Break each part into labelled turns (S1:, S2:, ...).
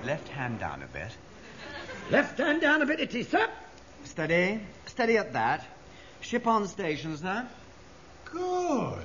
S1: Left hand down a bit.
S2: Left hand down a bit, it is, sir.
S1: Steady. Steady at that. Ship on station, sir.
S3: Good.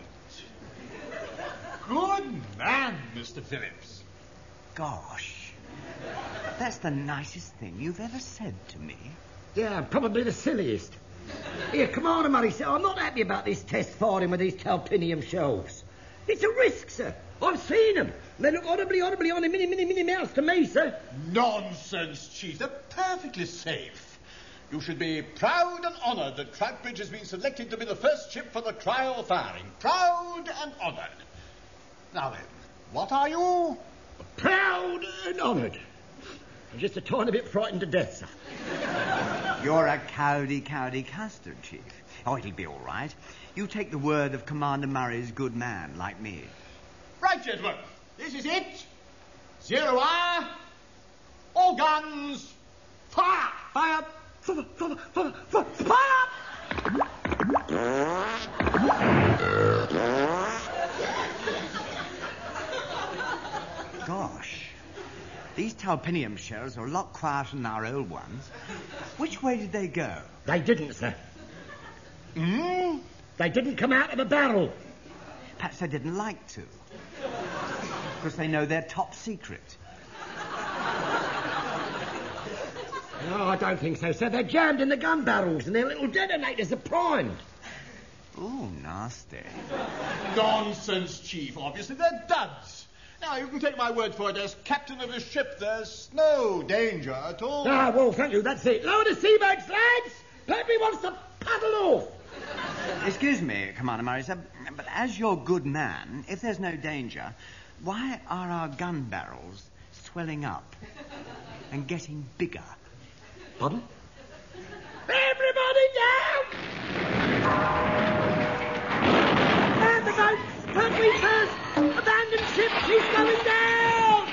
S3: Good man, Mr. Phillips.
S1: Gosh. That's the nicest thing you've ever said to me.
S2: Yeah, probably the silliest. Here, Commander Murray, sir, I'm not happy about this test firing with these talpinium shells. It's a risk, sir. I've seen them. They look horribly on a mini mouse to me, sir.
S3: Nonsense, Chief. They're perfectly safe. You should be proud and honoured that Troutbridge has been selected to be the first ship for the trial firing. Proud and honoured. Now then, what are you?
S2: Proud and honoured. I'm just a tiny bit frightened to death, sir.
S1: You're a cowdy custard, Chief. Oh, it'll be all right. You take the word of Commander Murray's good man, like me.
S3: Right, gentlemen. This is it. 0 hour. All guns. Fire!
S2: Fire! Fire!
S1: Gosh. These talpinium shells are a lot quieter than our old ones. Which way did they go?
S2: They didn't, sir. They didn't come out of the barrel.
S1: Perhaps they didn't like to. Because they know they're top secret.
S2: No, I don't think so, sir. They're jammed in the gun barrels and their little detonators are primed.
S1: Ooh, nasty.
S3: Nonsense, Chief. Obviously, they're duds. Now, you can take my word for it, as captain of this ship, there's no danger at all.
S2: Ah, well, thank you. That's it. Lower the seaboats, lads. Pertwee wants to paddle off.
S1: Excuse me, Commander Murray, sir, but as your good man, if there's no danger, why are our gun barrels swelling up and getting bigger?
S2: Pardon? Everybody down! Man the boat! Pertwee first! Abandon ship! She's going down!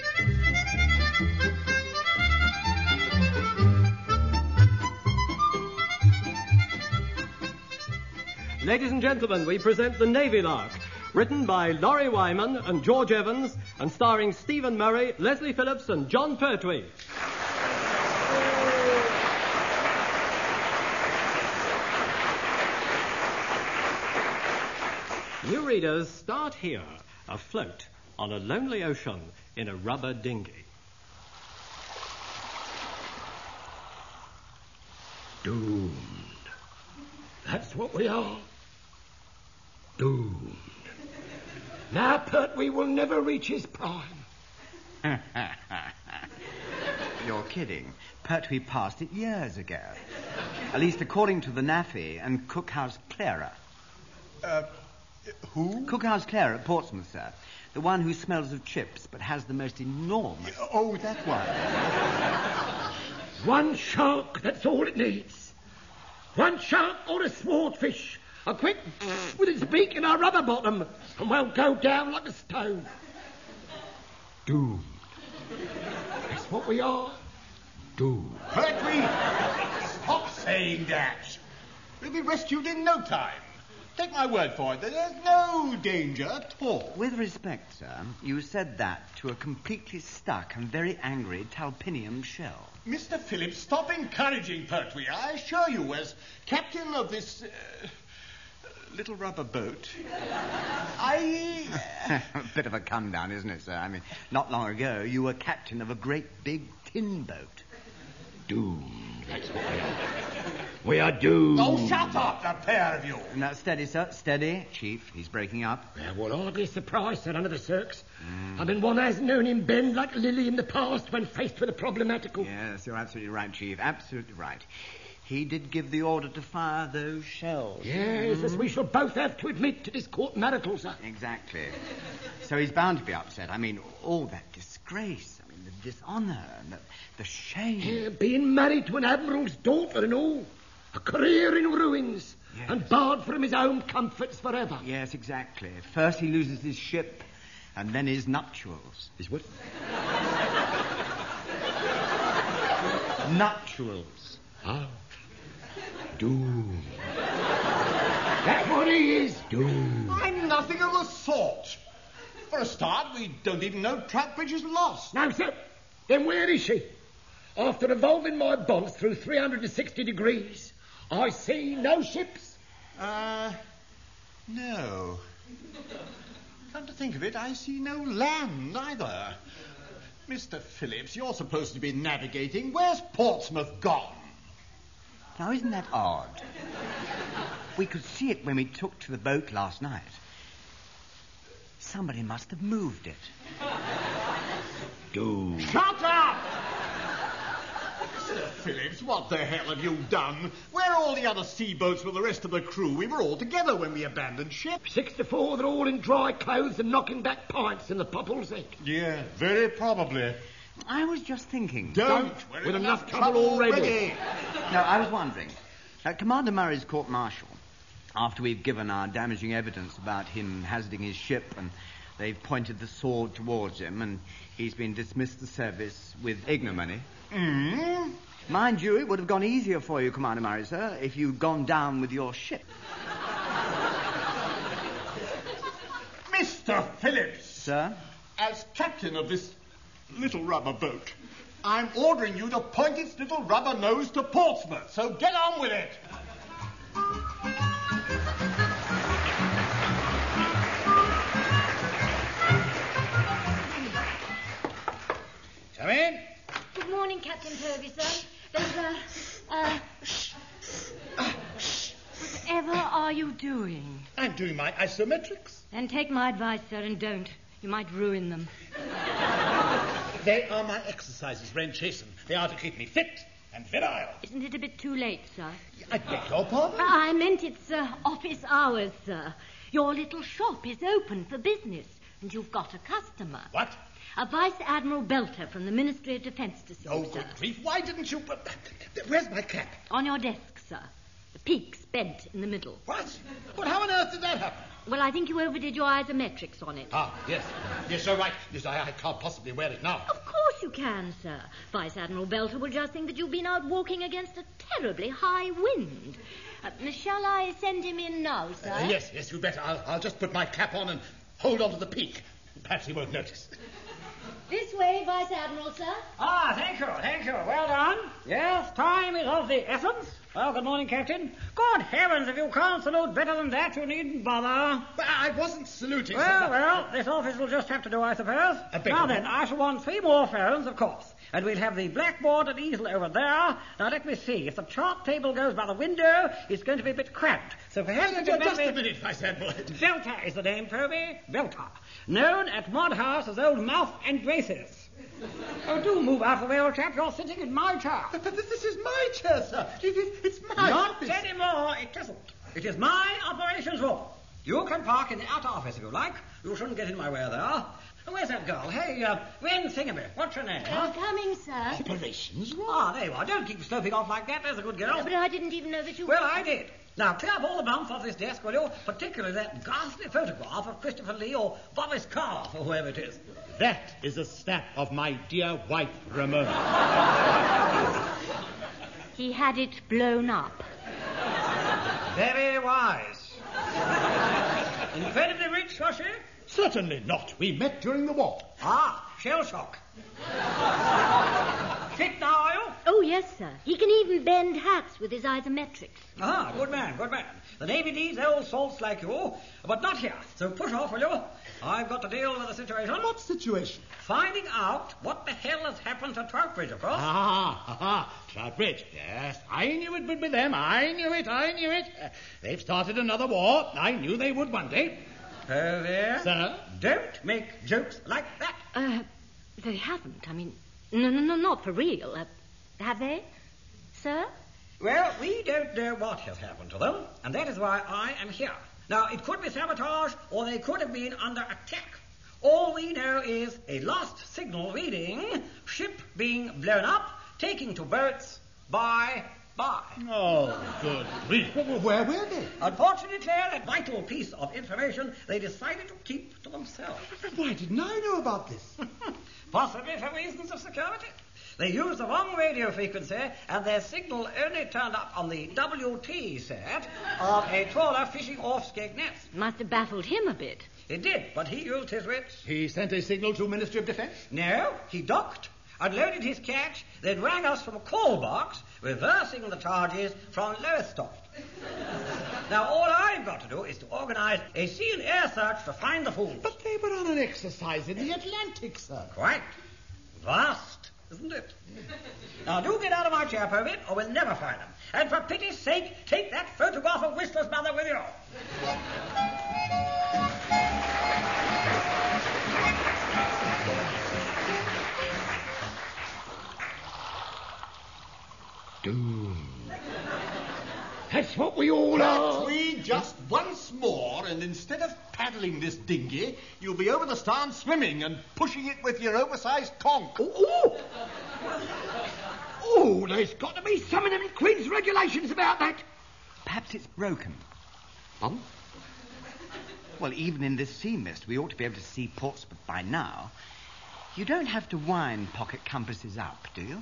S4: Ladies and gentlemen, we present The Navy Lark, written by Laurie Wyman and George Evans, and starring Stephen Murray, Leslie Phillips, and John Pertwee. New readers start here, afloat on a lonely ocean in a rubber dinghy.
S2: Doomed. That's what we are. Doomed. Now Pertwee will never reach his prime.
S1: You're kidding. Pertwee passed it years ago. At least according to the NAFI and Cookhouse Clara.
S3: Who?
S1: Cookhouse Clara at Portsmouth, sir. The one who smells of chips but has the most enormous...
S3: Oh, that one.
S2: One shark, that's all it needs. One shark or a swordfish. A quick with its beak in our rubber bottom, and we'll go down like a stone. Doomed. That's what we are. Doomed.
S3: Pertwee, stop saying that. We'll be rescued in no time. Take my word for it, there's no danger at all.
S1: With respect, sir, you said that to a completely stuck and very angry talpinium shell.
S3: Mr. Phillips, stop encouraging Pertwee. I assure you, as captain of this little rubber boat,
S1: A bit of a come-down, isn't it, sir? I mean, not long ago, you were captain of a great big tin boat.
S2: Doomed. That's what we are. We are doomed.
S3: Oh, shut up, the pair of you.
S1: Now, steady, sir, steady. Chief, he's breaking up.
S2: Yeah, well, hardly a surprise, sir, under the circs. I mean, one has known him bend like Lily in the past when faced with a problematical...
S1: Yes, you're absolutely right, Chief, absolutely right. He did give the order to fire those shells.
S2: Yes, as we shall both have to admit to this court marital, sir.
S1: Exactly. So he's bound to be upset. I mean, all that disgrace, I mean, the dishonour and the shame.
S2: Yeah, being married to an admiral's daughter and all. A career in ruins. Yes. And barred from his own comforts forever.
S1: Yes, exactly. First he loses his ship, and then his nuptials.
S2: His what?
S1: Nuptials.
S2: Ah. Doomed. That's what he is. Doomed.
S3: I'm nothing of the sort. For a start, we don't even know Troutbridge is lost.
S2: No, sir. Then where is she? After revolving my bonds through 360 degrees, I see no ships.
S3: No. Come to think of it, I see no land either. Mr. Phillips, you're supposed to be navigating. Where's Portsmouth gone?
S1: Now, isn't that odd? We could see it when we took to the boat last night. Somebody must have moved it.
S2: Shut up!
S3: Sir Phillips, what the hell have you done? Where are all the other sea boats with the rest of the crew? We were all together when we abandoned ship.
S2: 64, they're all in dry clothes and knocking back pints in the Popple's Head.
S3: Yeah, very probably.
S1: I was just thinking.
S3: Don't.
S2: We're in enough trouble already.
S1: No, I was wondering. Commander Murray's court-martial, after we've given our damaging evidence about him hazarding his ship and they've pointed the sword towards him and he's been dismissed the service with ignominy.
S3: Mm.
S1: Mind you, it would have gone easier for you, Commander Murray, sir, if you'd gone down with your ship.
S3: Mr. Phillips!
S1: Sir?
S3: As captain of this little rubber boat, I'm ordering you to point its little rubber nose to Portsmouth, so get on with it!
S2: Come in.
S5: Good morning, Captain Purvis, sir. Whatever are you doing?
S3: I'm doing my isometrics.
S5: Then take my advice, sir, and don't. You might ruin them.
S3: They are my exercises, Wren Chasen. They are to keep me fit and virile.
S5: Isn't it a bit too late, sir?
S3: I beg your pardon?
S5: I meant it's office hours, sir. Your little shop is open for business, and you've got a customer.
S3: What?
S5: A Vice Admiral Belter from the Ministry of Defence to see
S3: Oh,
S5: you, sir.
S3: good grief. Why didn't you... Where's my cap?
S5: On your desk, sir. The peak's bent in the middle.
S3: What? But how on earth did that happen?
S5: Well, I think you overdid your isometrics on it.
S3: Ah, yes. Yes, you're right. Yes, I can't possibly wear it now.
S5: Of course you can, sir. Vice Admiral Belter will just think that you've been out walking against a terribly high wind. Shall I send him in now, sir?
S3: Yes, you better. I'll just put my cap on and hold on to the peak. Perhaps he won't notice.
S5: This way, Vice Admiral, sir.
S6: Ah, thank you. Well done. Yes, time is of the essence. Well, good morning, Captain. Good heavens, if you can't salute better than that, you needn't bother.
S3: But I wasn't saluting.
S6: Well, this office will just have to do, I suppose. Now then, I shall want 3 more phones, of course. And we'll have the blackboard and easel over there. Now, let me see. If the chart table goes by the window, it's going to be a bit cramped. So perhaps...
S3: Just a minute, Vice Admiral.
S6: Belter is the name, Toby. Belter. Known at Mod House as Old Mouth and Braces. Oh, do move out of the way, old chap. You're sitting in my chair.
S3: But this is my chair, sir. It's my
S6: Not
S3: office.
S6: anymore. It isn't. It is my operations room. You can park in the outer office if you like. You shouldn't get in my way there. Where's that girl? Hey, Wren Thingamy. What's her name?
S5: I'm coming, sir.
S3: Operations room?
S6: Ah, there you are. Don't keep sloping off like that. There's a good girl.
S5: But I didn't even know that you...
S6: Well, I did. Now, clear up all the bumps off this desk, will you? Particularly that ghastly photograph of Christopher Lee or Boris Karloff or whoever it is.
S3: That is a snap of my dear wife, Ramona.
S5: He had it blown up.
S6: Very wise. Incredibly rich, was she?
S3: Certainly not. We met during the war.
S6: Ah, shell shock. Fit now, are you?
S5: Oh, yes, sir. He can even bend hats with his isometrics.
S6: Ah, good man. The Navy needs old salts like you, but not here. So push off, will you? I've got to deal with the situation.
S3: What situation?
S6: Finding out what the hell has happened to Troutbridge, of course.
S3: Troutbridge. Yes, I knew it would be them. I knew it. They've started another war. I knew they would one day.
S6: There.
S3: Sir?
S6: Don't make jokes like that.
S5: They haven't. I mean, no, not for real. Have they, sir?
S6: Well, we don't know what has happened to them, and that is why I am here. Now, it could be sabotage, or they could have been under attack. All we know is a lost signal reading, ship being blown up, taking to boats, bye.
S3: Oh, good grief. Where were they?
S6: Unfortunately, that vital piece of information they decided to keep to themselves.
S3: Why didn't I know about this?
S6: Possibly for reasons of security. They used the wrong radio frequency, and their signal only turned up on the WT set of a trawler fishing off Skegness.
S5: Must have baffled him a bit.
S6: It did, but he used his wits.
S3: He sent a signal to Ministry of Defence?
S6: No, he docked unloaded his catch, then rang us from a call box, reversing the charges from Lowestoft. Now, all I've got to do is to organise a sea and air search to find the fools.
S2: But they were on an exercise in the Atlantic, sir.
S6: Quite. Vast, isn't it? Now, do get out of my chair, Povey, or we'll never find them. And for pity's sake, take that photograph of Whistler's mother with you.
S2: Doomed. That's what we all are.
S3: We just once more, and instead of paddling this dinghy, you'll be over the stern swimming and pushing it with your oversized conch.
S2: Oh, there's got to be some of them Queen's regulations about that.
S1: Perhaps it's broken.
S2: Pardon?
S1: Well, even in this sea mist, we ought to be able to see Portsmouth by now. You don't have to wind pocket compasses up, do you?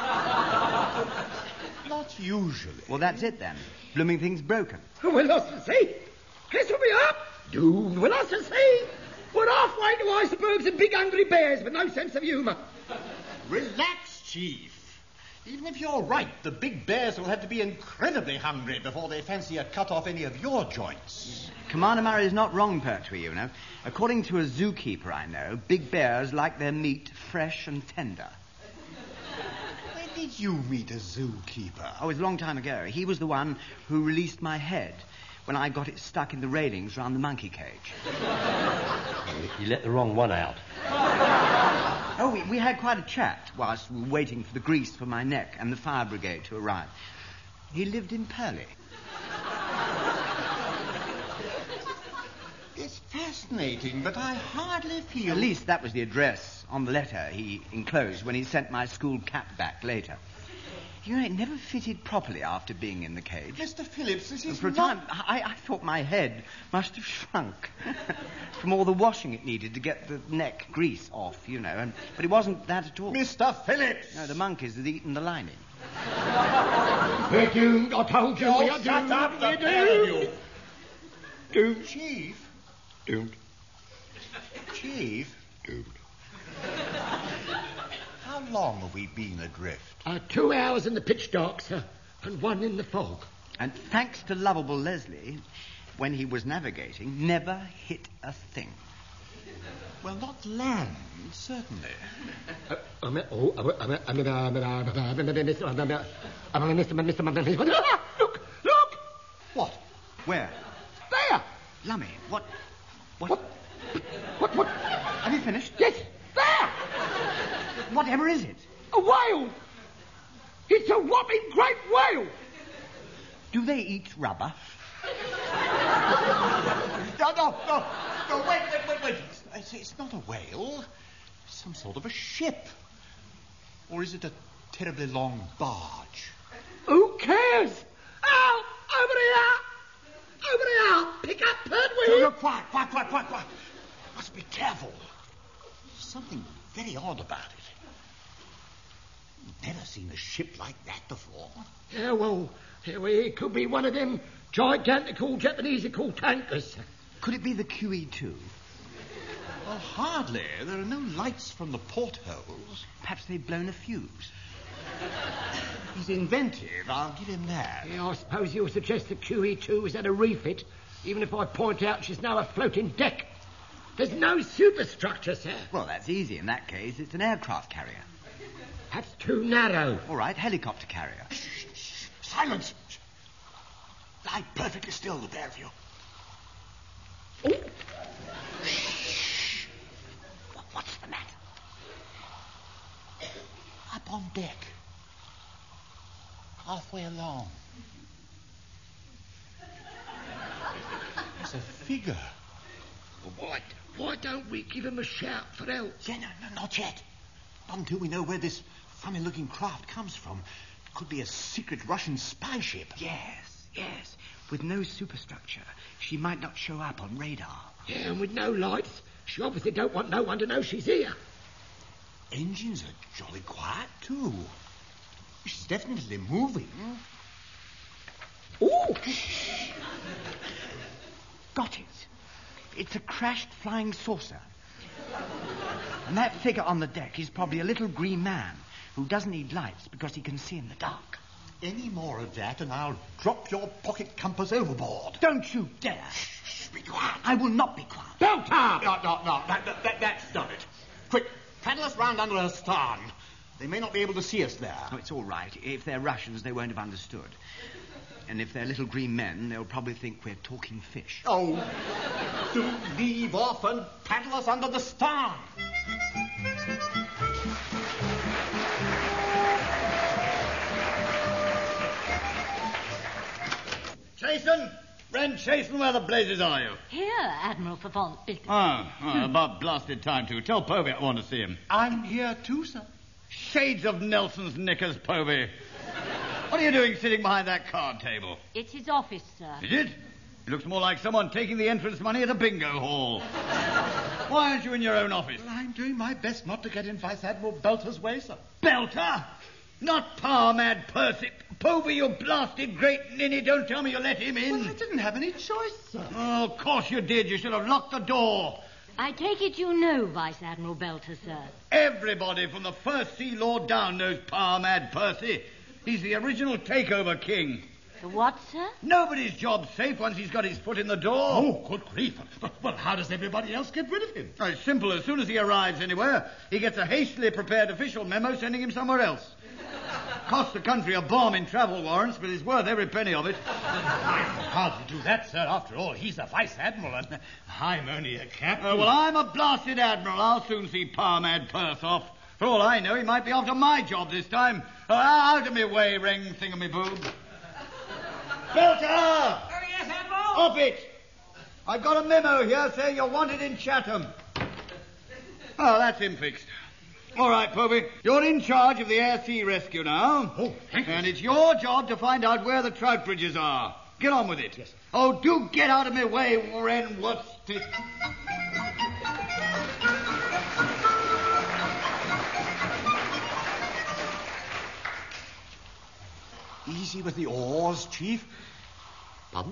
S3: Not usually.
S1: Well, that's it then. Blooming thing's broken.
S2: We're lost at sea. Guess we'll be up. Doomed. We're lost at sea. We're halfway to icebergs and big hungry bears with no sense of humour.
S3: Relax, Chief. Even if you're right, the big bears will have to be incredibly hungry before they fancy a cut off any of your joints.
S1: Commander Murray's not wrong, Pertwee, you know. According to a zookeeper I know, big bears like their meat fresh and tender.
S3: When did you meet a zookeeper?
S1: Oh, it was a long time ago. He was the one who released my head when I got it stuck in the railings round the monkey cage.
S4: You let the wrong one out.
S1: Oh, we had quite a chat whilst we were waiting for the grease for my neck and the fire brigade to arrive. He lived in Purley.
S3: It's fascinating, but I hardly feel...
S1: At least that was the address on the letter he enclosed when he sent my school cap back later. You know, it never fitted properly after being in the cage.
S3: Mr. Phillips, this is
S1: For a time, I thought my head must have shrunk from all the washing it needed to get the neck grease off, you know. But it wasn't that at all.
S3: Mr. Phillips!
S1: No, the monkeys had eaten the lining.
S2: We're doomed. I told you we are
S3: Shut
S2: doomed.
S3: up, the
S2: We're
S3: pair of
S2: doomed.
S3: you.
S2: Doomed.
S3: Chief?
S2: Doomed.
S3: Chief?
S2: Doomed.
S3: How long have we been adrift?
S2: 2 hours in the pitch dark, sir, and 1 in the fog.
S1: And thanks to lovable Leslie, when he was navigating, never hit a thing.
S3: Well, not land, certainly.
S2: Look! Look!
S1: What? Where?
S2: There!
S1: Lummy, what?
S2: What?
S1: Have you finished?
S2: Yes, there!
S1: Whatever is it?
S2: A whale! It's a whopping great whale!
S1: Do they eat rubber?
S3: No, wait. It's not a whale. It's some sort of a ship. Or is it a terribly long barge?
S2: Who cares? Out! Over here! Over here! Pick up Pertwee!
S3: No, quiet. Must be careful. There's something very odd about it. Never seen a ship like that before.
S2: Yeah, well, it could be one of them gigantical Japanese-called tankers.
S1: Could it be the QE2?
S3: Well, hardly. There are no lights from the portholes.
S1: Perhaps they've blown a fuse.
S3: He's inventive, I'll give him that.
S2: Yeah, I suppose you'll suggest the QE2 has had a refit, even if I point out she's now a floating deck. There's no superstructure, sir.
S1: Well, that's easy. In that case, it's an aircraft carrier.
S2: That's too narrow.
S1: All right, helicopter carrier.
S3: Shh. Silence. Lie perfectly still, the pair of you.
S2: Oh.
S3: What's the matter? Up on deck. Halfway along. There's a figure.
S2: Why don't we give him a shout for help?
S3: Yeah, no, not yet. Not until we know where this funny-looking craft comes from. It could be a secret Russian spy ship.
S1: Yes. With no superstructure, she might not show up on radar.
S2: Yeah, and with no lights, she obviously don't want no one to know she's here.
S3: Engines are jolly quiet, too. She's definitely moving.
S2: Ooh!
S1: Got it. It's a crashed flying saucer. And that figure on the deck is probably a little green man who doesn't need lights because he can see in the dark.
S3: Any more of that and I'll drop your pocket compass overboard.
S1: Don't you dare.
S3: Shh, be quiet.
S1: I will not be quiet.
S2: Belter!
S3: No. That's done it. Quick, paddle us round under her starn. They may not be able to see us there.
S1: Oh, it's all right. If they're Russians, they won't have understood. And if they're little green men, they'll probably think we're talking fish.
S3: Oh, do leave off and paddle us under the starn.
S7: Chasen! Friend Chasen, where the blazes are you?
S5: Here, Admiral Fafont.
S7: About blasted time to. Tell Povey I want to see him.
S3: I'm here too, sir.
S7: Shades of Nelson's knickers, Povey. What are you doing sitting behind that card table?
S5: It's his office, sir.
S7: Is it? It looks more like someone taking the entrance money at a bingo hall. Why aren't you in your own office?
S3: Well, I'm doing my best not to get in Vice Admiral Belter's way, sir.
S7: Belter? Not power-mad Percy. Povey, you blasted great ninny. Don't tell me you let him in.
S3: Well, I didn't have any choice, sir.
S7: Oh, of course you did. You should have locked the door.
S5: I take it you know Vice Admiral Belter, sir.
S7: Everybody from the First Sea Lord down knows power-mad Percy. He's the original takeover king.
S5: The what, sir?
S7: Nobody's job's safe once he's got his foot in the door.
S3: Oh, good grief. Well, how does everybody else get rid of him?
S7: Oh, it's simple. As soon as he arrives anywhere, he gets a hastily prepared official memo sending him somewhere else. Costs the country a bomb in travel warrants, but it's worth every penny of it.
S3: Hardly do that, sir. After all, he's a Vice Admiral, and I'm only a captain.
S7: Well, I'm a blasted admiral. I'll soon see power-mad Perth off. For all I know, he might be after my job this time. Out of me way, ring thingamyboob. Belter!
S6: Oh, yes, Admiral?
S7: Off it! I've got a memo here saying you're wanted in Chatham. Oh, that's him fixed. All right, Povey, you're in charge of the air-sea rescue now.
S3: Oh, thank you.
S7: And it's your job to find out where the trout bridges are. Get on with it.
S3: Yes.
S7: Oh, do get out of my way, Warren. What's it?
S3: Easy with the oars, Chief. Pardon?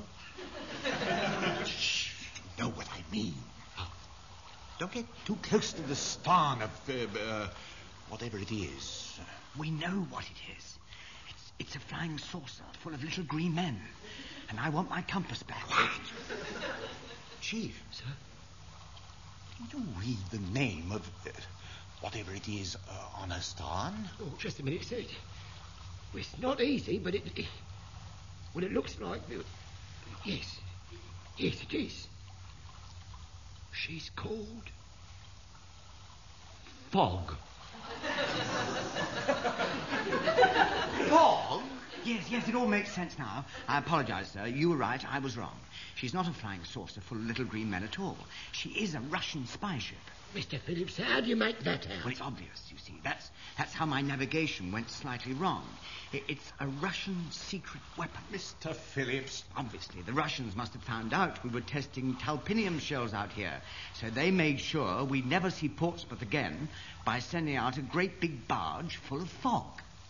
S3: Shh. You know what I mean. Don't get too close to the starn of, whatever it is.
S1: We know what it is. It's a flying saucer full of little green men. And I want my compass back.
S3: Quiet. Chief. Sir? Can you read the name of whatever it is on her starn?
S2: Oh, just a minute, sir. Well, it's not easy, but it looks like... Yes, it is. She's called Fog.
S1: Fog? Yes, it all makes sense now. I apologize, sir. You were right. I was wrong. She's not a flying saucer full of little green men at all. She is a Russian spy ship.
S2: Mr. Phillips, how do you make that out?
S1: Well, it's obvious, you see. That's how my navigation went slightly wrong. It's a Russian secret weapon.
S3: Mr. Phillips.
S1: Obviously, the Russians must have found out we were testing talpinium shells out here. So they made sure we'd never see Portsmouth again by sending out a great big barge full of fog.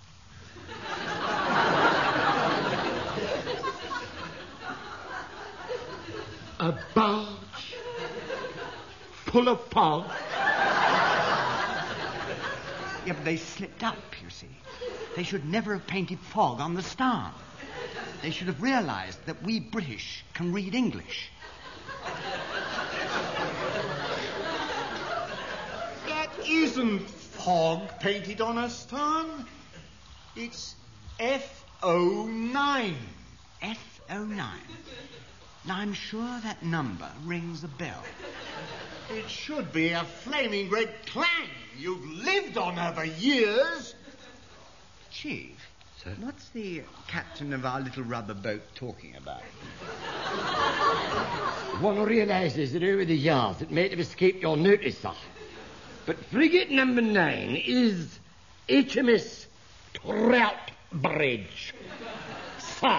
S2: A barge full of fog?
S1: Yeah, but they slipped up, you see. They should never have painted fog on the starn. They should have realized that we British can read English.
S3: That isn't fog painted on her starn. It's F09.
S1: F09. Now, I'm sure that number rings a bell.
S3: It should be a flaming great clang. You've lived on her for years.
S1: Chief, sir? What's the captain of our little rubber boat talking about?
S2: One realises that over the yards it may have escaped your notice, sir. But frigate number 9 is HMS Troutbridge, sir.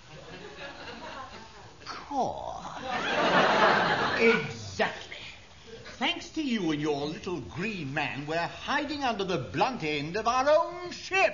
S1: Core.
S3: Exactly. Thanks to you and your little green man, we're hiding under the blunt end of our own ship.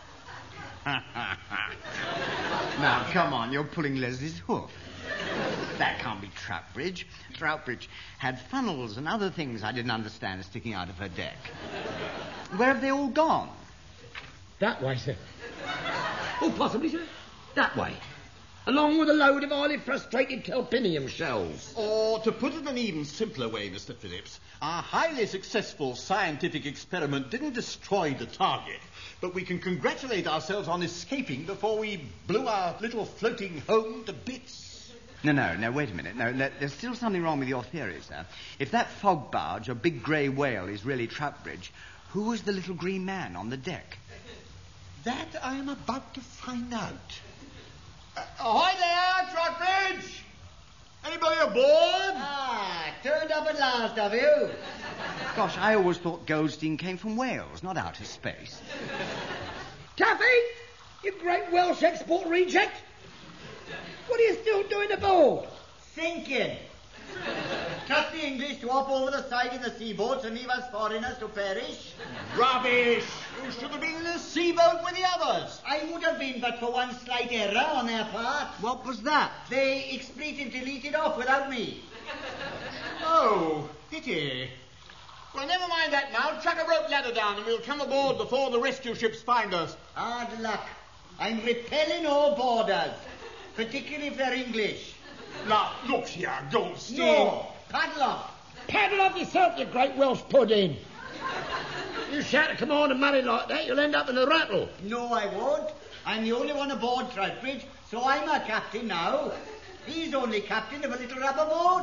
S1: Now, come on, you're pulling Leslie's hoof. That can't be Troutbridge. Troutbridge had funnels and other things I didn't understand sticking out of her deck. Where have they all gone?
S2: That way, sir. Oh, possibly, sir. That way. Along with a load of highly frustrated kelpinium shells.
S3: Or, to put it an even simpler way, Mr. Phillips, our highly successful scientific experiment didn't destroy the target, but we can congratulate ourselves on escaping before we blew our little floating home to bits.
S1: No, wait a minute. No, there's still something wrong with your theory, sir. If that fog barge or big grey whale is really Troutbridge, who was the little green man on the deck?
S3: That I am about to find out. Ahoy there, Troutbridge! Anybody aboard?
S8: Turned up at last, have you?
S1: Gosh, I always thought Goldstein came from Wales, not outer space.
S2: Taffy, you great Welsh export reject. What are you still doing aboard?
S8: Thinking. Trust the English to hop over the side in the seaboats and leave us foreigners to perish?
S3: Rubbish! You should have been in a seaboat with the others.
S8: I would have been, but for one slight error on their part.
S1: What was that?
S8: They expletive deleted off without me.
S3: Oh, pity. Well, never mind that now. Chuck a rope ladder down and we'll come aboard before the rescue ships find us.
S8: Hard luck. I'm repelling all borders, particularly if they're English.
S3: Now, look here, Goldstein.
S8: No, paddle off.
S2: Paddle off yourself, you great Welsh pudding. You shout to come on and marry like that, you'll end up in a rattle.
S8: No, I won't. I'm the only one aboard Troutbridge, so I'm a captain now. He's only captain of a little rubber boat.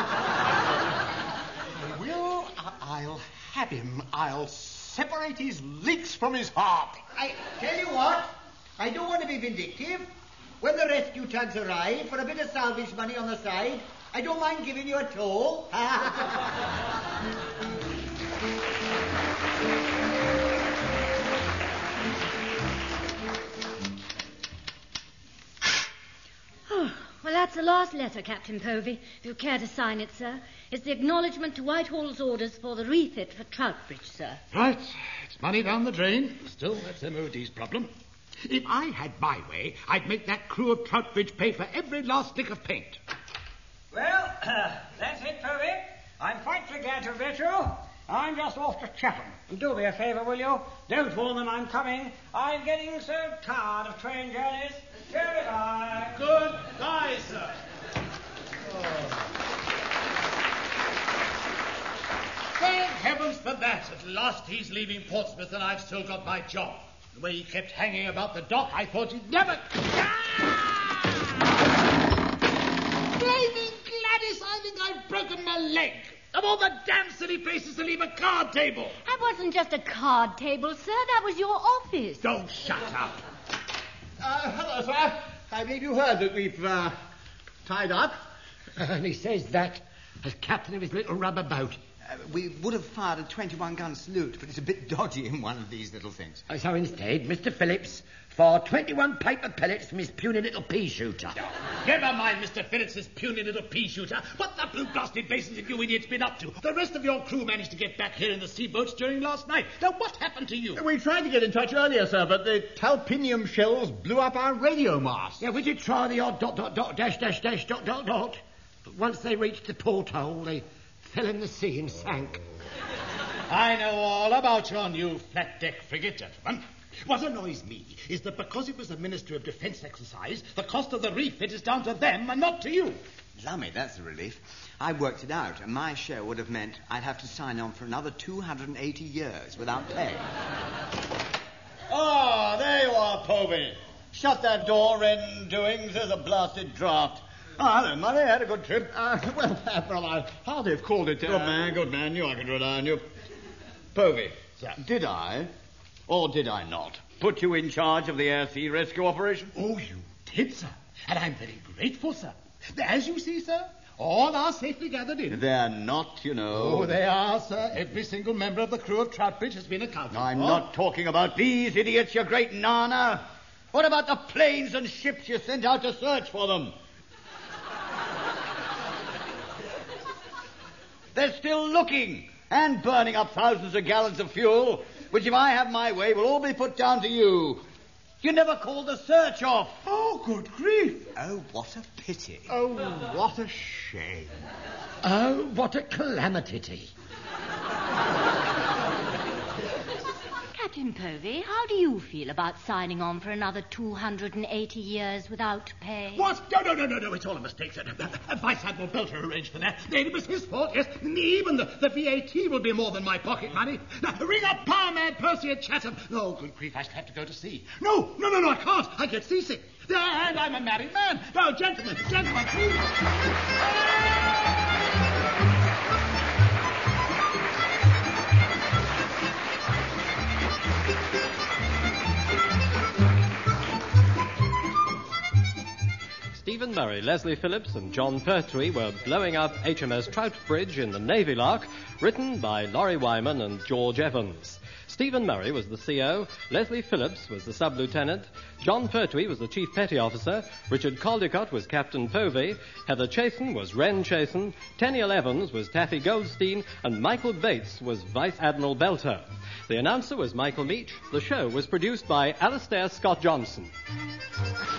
S3: Well, I'll have him. I'll separate his leaks from his harp.
S8: I tell you what, I don't want to be vindictive. When the rescue tugs arrive, for a bit of salvage money on the side, I don't mind giving you a toll.
S5: Well, that's the last letter, Captain Povey, if you care to sign it, sir. It's the acknowledgement to Whitehall's orders for the refit for Troutbridge, sir.
S2: Right. It's money down the drain. Still, that's MOD's problem. If I had my way, I'd make that crew of Troutbridge pay for every last lick of paint.
S6: Well, that's it, Povey. I'm quite glad to meet you. I'm just off to Chatham. Do me a favour, will you? Don't warn them I'm coming. I'm getting so tired of train journeys. Goodbye.
S3: Goodbye, sir.
S7: Thank heavens for that. At last he's leaving Portsmouth and I've still got my job. The way he kept hanging about the dock, I thought he'd never... Blaming Gladys, I think I've broken my leg. Of all the damn silly places to leave a card table.
S5: That wasn't just a card table, sir. That was your office.
S7: Don't shut up.
S3: Hello, sir. I believe you heard that we've, tied up.
S2: And he says that as captain of his little rubber boat.
S1: We would have fired a 21-gun salute, but it's a bit dodgy in one of these little things.
S2: So instead, Mr. Phillips fired 21 paper pellets from his puny little pea shooter.
S7: Never mind Mr. Phillips's puny little pea shooter. What the blue blasted basins have you idiots been up to? The rest of your crew managed to get back here in the seaboats during last night. Now, what happened to you?
S3: We tried to get in touch earlier, sir, but the talpinium shells blew up our radio mast.
S2: Yeah, we did try the odd ... But once they reached the porthole, they fell in the sea and sank.
S7: I know all about your new flat-deck frigate, gentlemen. What annoys me is that because it was a Ministry of Defence exercise, the cost of the refit is down to them and not to you.
S1: Lummy, that's a relief. I worked it out, and my share would have meant I'd have to sign on for another 280 years without pay.
S3: Oh, there you are, Povey. Shut that door, Wren Doings. There's a blasted draft. Oh, hello, Murray. Had a good trip. Well, Admiral, I hardly have called it... Good man. You, I can rely on you. Povey, did I, or did I not, put you in charge of the air-sea rescue operation?
S7: Oh, you did, sir. And I'm very grateful, sir. As you see, sir, all are safely gathered in.
S3: They're not, you know.
S7: Oh, they are, sir. Every single member of the crew of Troutbridge has been accounted for.
S3: I'm not talking about these idiots, you great nana. What about the planes and ships you sent out to search for them? They're still looking and burning up thousands of gallons of fuel, which, if I have my way, will all be put down to you.
S7: You never called the search off.
S3: Oh, good grief.
S1: Oh, what a pity.
S3: Oh, what a shame.
S2: Oh, what a calamity.
S5: Captain Povey, how do you feel about signing on for another 280 years without pay?
S3: What? No. It's all a mistake, sir. Vice Admiral Belter arranged for that. It was his fault, yes. Even the VAT will be more than my pocket money. Now, ring up Power Mad Percy at Chatham. Oh, good grief, I shall have to go to sea. No, I can't. I get seasick. And I'm a married man. No, gentlemen, please.
S4: Stephen Murray, Leslie Phillips and John Pertwee were blowing up HMS Troutbridge in the Navy Lark, written by Laurie Wyman and George Evans. Stephen Murray was the CO, Leslie Phillips was the sub-lieutenant, John Pertwee was the chief petty officer, Richard Caldecott was Captain Povey, Heather Chasen was Wren Chasen, Tenniel Evans was Taffy Goldstein, and Michael Bates was Vice Admiral Belter. The announcer was Michael Meach. The show was produced by Alastair Scott Johnson.